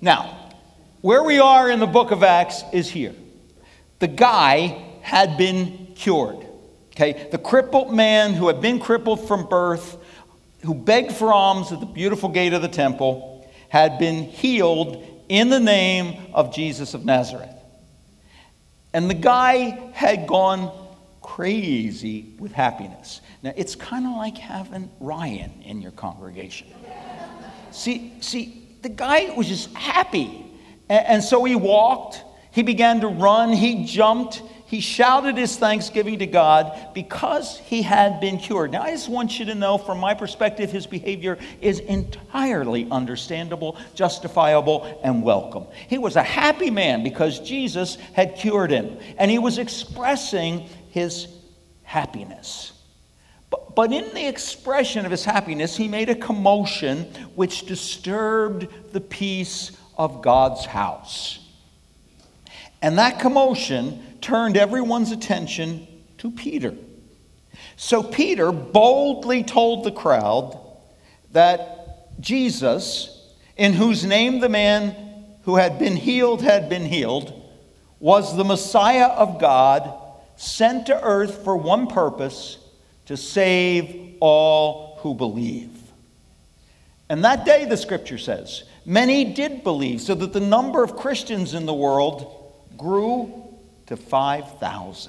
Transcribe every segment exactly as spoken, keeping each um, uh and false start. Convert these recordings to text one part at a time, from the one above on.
Now, where we are in the book of Acts is here. The guy had been cured. Okay, the crippled man who had been crippled from birth, who begged for alms at the beautiful gate of the temple, had been healed in the name of Jesus of Nazareth. And the guy had gone crazy with happiness. Now, it's kind of like having Ryan in your congregation. see, see, the guy was just happy. And, and so he walked, he began to run, he jumped, he shouted his thanksgiving to God because he had been cured. Now, I just want you to know, from my perspective, his behavior is entirely understandable, justifiable, and welcome. He was a happy man because Jesus had cured him, and he was expressing his happiness. But, but in the expression of his happiness, he made a commotion which disturbed the peace of God's house. And that commotion turned everyone's attention to Peter. So Peter boldly told the crowd that Jesus, in whose name the man who had been healed had been healed, was the Messiah of God, sent to earth for one purpose, to save all who believe. And that day, the scripture says, many did believe, so that the number of Christians in the world grew to five thousand.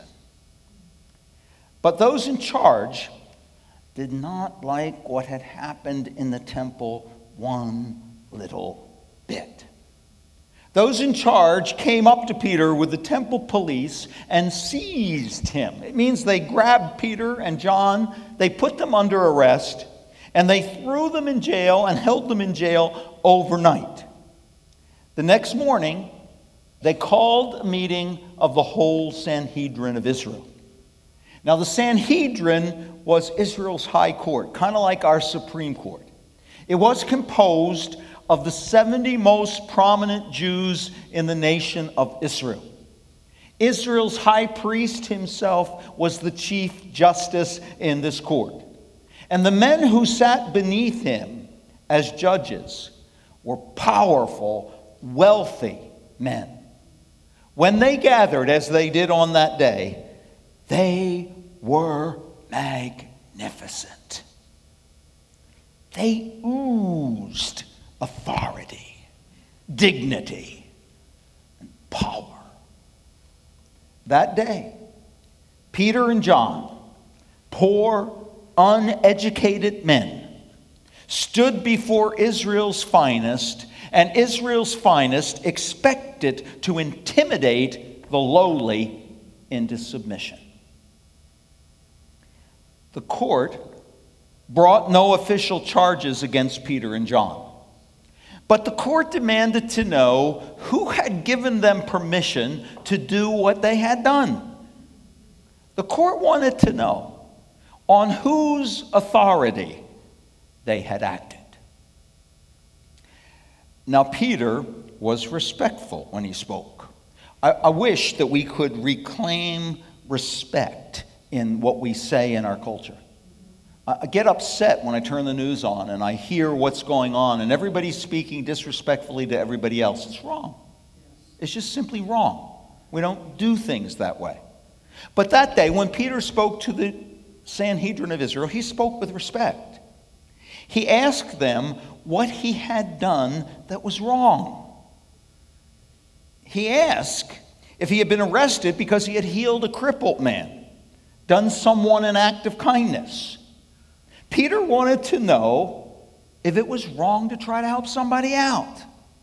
But those in charge did not like what had happened in the temple one little bit. Those in charge came up to Peter with the temple police and seized him. It means they grabbed Peter and John, they put them under arrest, and they threw them in jail and held them in jail overnight. The next morning, they called a meeting of the whole Sanhedrin of Israel. Now, the Sanhedrin was Israel's high court, kind of like our Supreme Court. It was composed of the seventy most prominent Jews in the nation of Israel. Israel's high priest himself was the chief justice in this court. And the men who sat beneath him as judges were powerful, wealthy men. When they gathered, as they did on that day, they were magnificent. They oozed authority, dignity, and power. That day, Peter and John, poor, uneducated men, stood before Israel's finest, and Israel's finest expected to intimidate the lowly into submission. The court brought no official charges against Peter and John. But the court demanded to know who had given them permission to do what they had done. The court wanted to know on whose authority they had acted. Now, Peter was respectful when he spoke. I, I wish that we could reclaim respect in what we say in our culture. I get upset when I turn the news on and I hear what's going on and everybody's speaking disrespectfully to everybody else. It's wrong. It's just simply wrong. We don't do things that way. But that day, when Peter spoke to the Sanhedrin of Israel, he spoke with respect. He asked them what he had done that was wrong. He asked if he had been arrested because he had healed a crippled man, done someone an act of kindness. Peter wanted to know if it was wrong to try to help somebody out.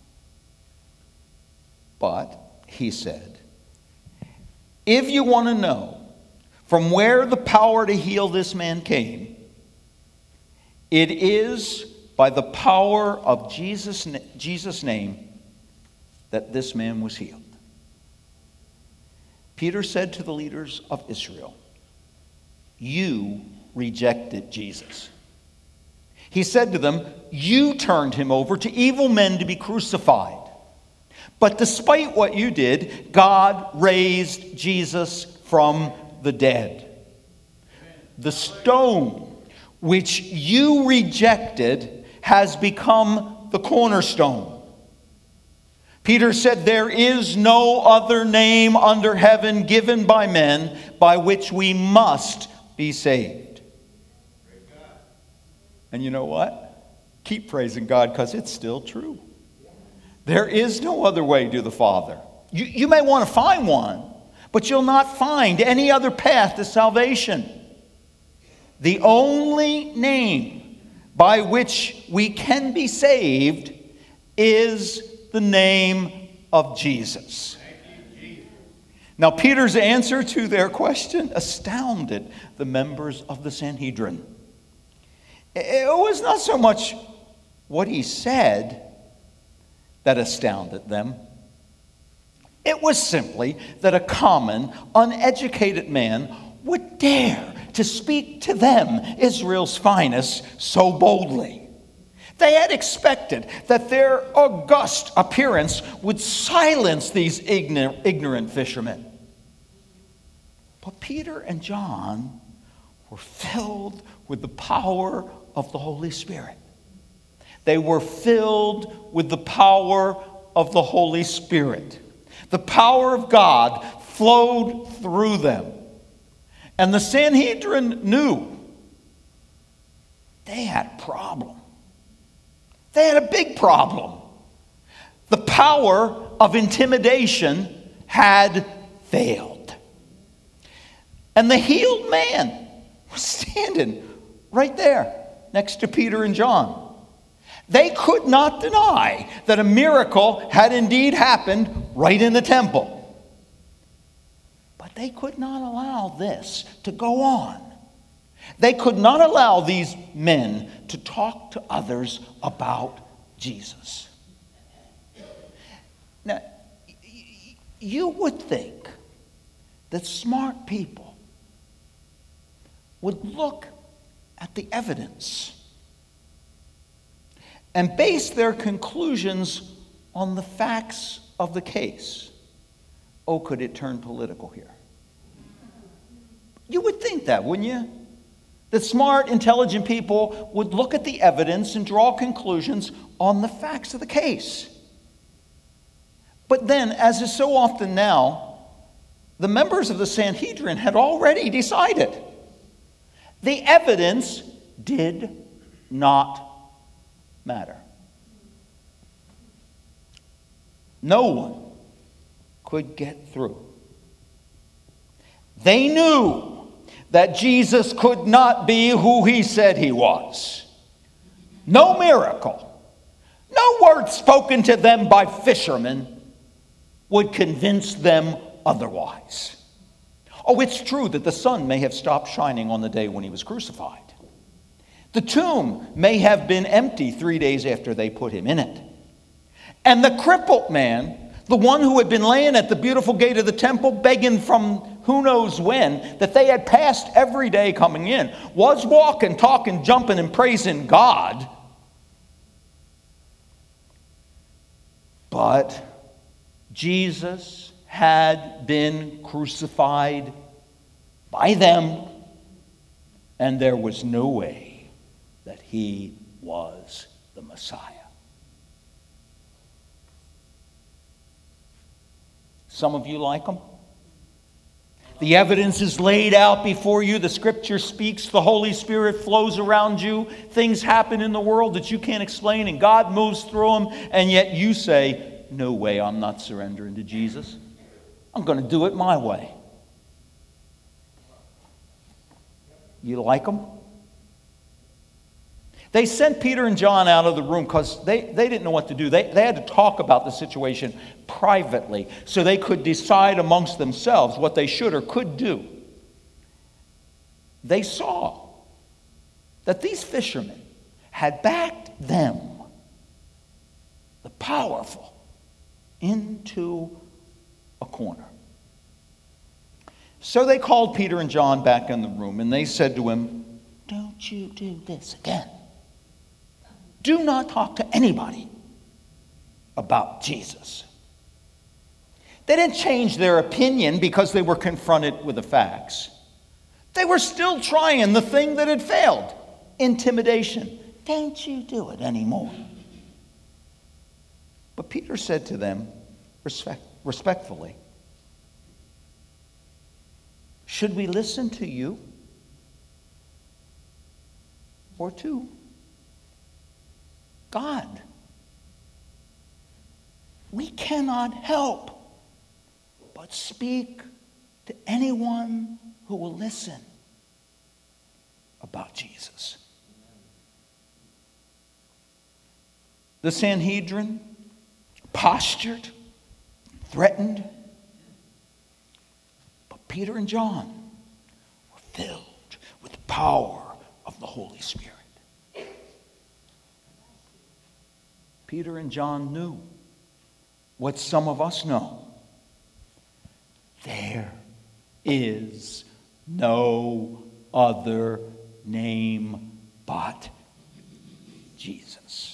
But he said, if you want to know from where the power to heal this man came, it is by the power of Jesus' Jesus' name that this man was healed. Peter said to the leaders of Israel, you rejected Jesus. He said to them, you turned him over to evil men to be crucified. But despite what you did, God raised Jesus from the dead. The stone which you rejected has become the cornerstone. Peter said, there is no other name under heaven given by men by which we must be saved. And you know what? Keep praising God, because it's still true. There is no other way to the Father. You, you may want to find one, but you'll not find any other path to salvation. The only name by which we can be saved is the name of Jesus. Now, Peter's answer to their question astounded the members of the Sanhedrin. It was not so much what he said that astounded them. It was simply that a common, uneducated man would dare to speak to them, Israel's finest, so boldly. They had expected that their august appearance would silence these ignorant, ignorant fishermen. But Peter and John were filled with the power of the Holy Spirit. They were filled with the power of the Holy Spirit. The power of God flowed through them. And the Sanhedrin knew they had a problem. They had a big problem. The power of intimidation had failed. And the healed man was standing right there next to Peter and John. They could not deny that a miracle had indeed happened right in the temple. But they could not allow this to go on. They could not allow these men to talk to others about Jesus. Now, you would think that smart people would look at the evidence and base their conclusions on the facts of the case. Oh, could it turn political here? You would think that, wouldn't you? That smart, intelligent people would look at the evidence and draw conclusions on the facts of the case. But then, as is so often now, the members of the Sanhedrin had already decided. The evidence did not matter. No one could get through. They knew that Jesus could not be who he said he was. No miracle, no word spoken to them by fishermen would convince them otherwise. Oh, it's true that the sun may have stopped shining on the day when he was crucified. The tomb may have been empty three days after they put him in it. And the crippled man, the one who had been laying at the beautiful gate of the temple, begging from who knows when, that they had passed every day coming in, was walking, talking, jumping, and praising God. But Jesus had been crucified by them, and there was no way that he was the Messiah. Some of you like him. The evidence is laid out before you. The scripture speaks. The Holy Spirit flows around you. Things happen in the world that you can't explain, and God moves through them, and yet you say, no way, I'm not surrendering to Jesus. I'm going to do it my way. You like them? They sent Peter and John out of the room because they, they didn't know what to do. They, they had to talk about the situation privately so they could decide amongst themselves what they should or could do. They saw that these fishermen had backed them, the powerful, into a corner. So they called Peter and John back in the room, and they said to him, don't you do this again. Do not talk to anybody about Jesus. They didn't change their opinion because they were confronted with the facts. They were still trying the thing that had failed, intimidation. Don't you do it anymore. But Peter said to them respect, respectfully, should we listen to you or to God? We cannot help but speak to anyone who will listen about Jesus. The Sanhedrin postured, threatened, but Peter and John were filled with the power of the Holy Spirit. Peter and John knew what some of us know. There is no other name but Jesus.